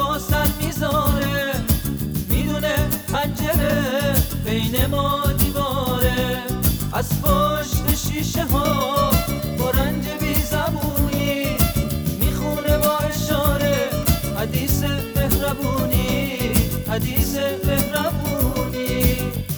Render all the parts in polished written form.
شبا سر میذاره، میدونه پنجره بین ما دیواره، از پشت شیشه ها با رنج بی زبونی میخونه با اشاره حدیث مهربونی، حدیث مهربونی.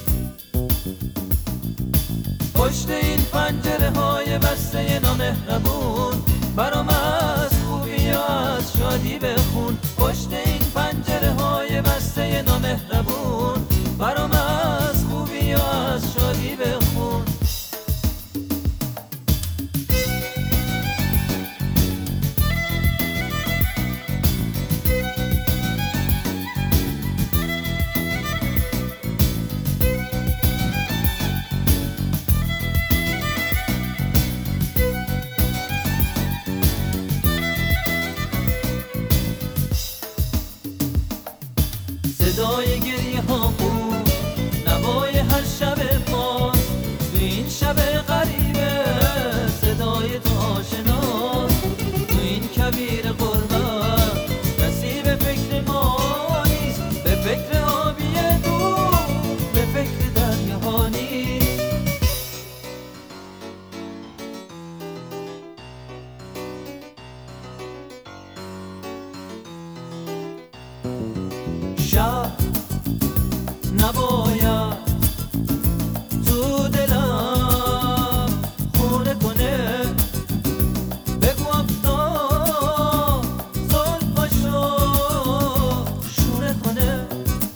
پشت این پنجره های بسته نامهربون برام از خوبی و از شادی بخون. پشت این پنجره های بسته نامهربون برام از خوبی و از شادی بخون. صدای گریه ها بود نوای هر شب باز، تو این شب غریبه صدای تو آشناست، تو این کبیر غربت کسی به فکر ما نیست، به فکر آبی دور، به فکر دریاها نیست. شب نباید تو دلم خونه کنه، بگو افتاد زلفاشو شونه کنه.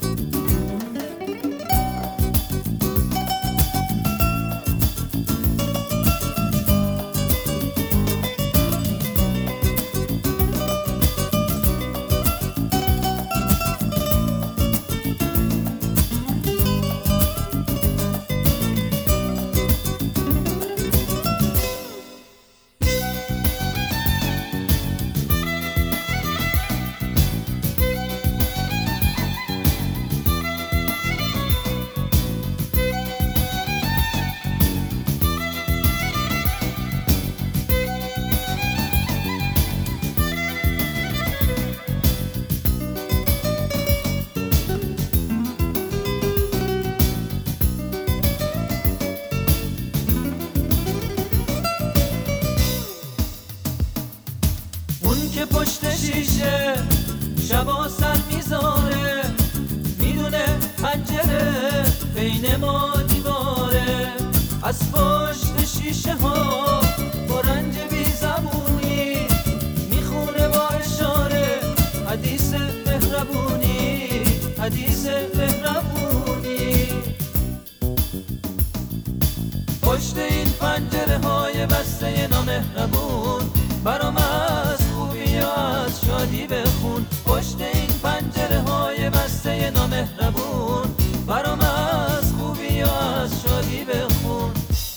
که پشت شیشه شبا سر میذاره، میدونه پنجره بین ما دیواره، از پشت شیشه ها با رنج بی زبونی میخونه با اشاره حدیث مهربونی، حدیث مهربونی. پشت این پنجره های بسته نامهربون برام از خوبی و از شادی بخون. پشت این پنجره های بسته نامهربون برام از خوبی و از شادی بخون.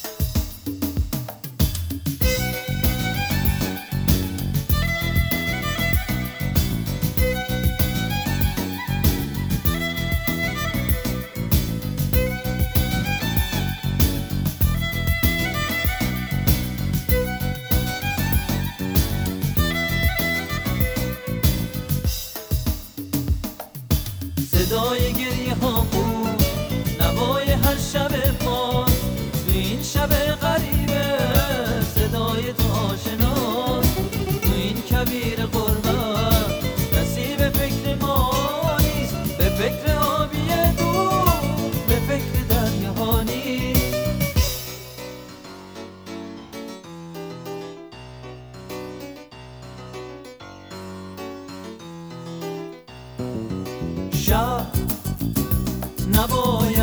صدای گریه ها بود نوای هر شب باز، تو این شب غریبه صدای تو آشناست، تو این کبیر غربت کسی به فکر ما نیست، به فکر آبی دور، به فکر دریاها نیست. شب نباید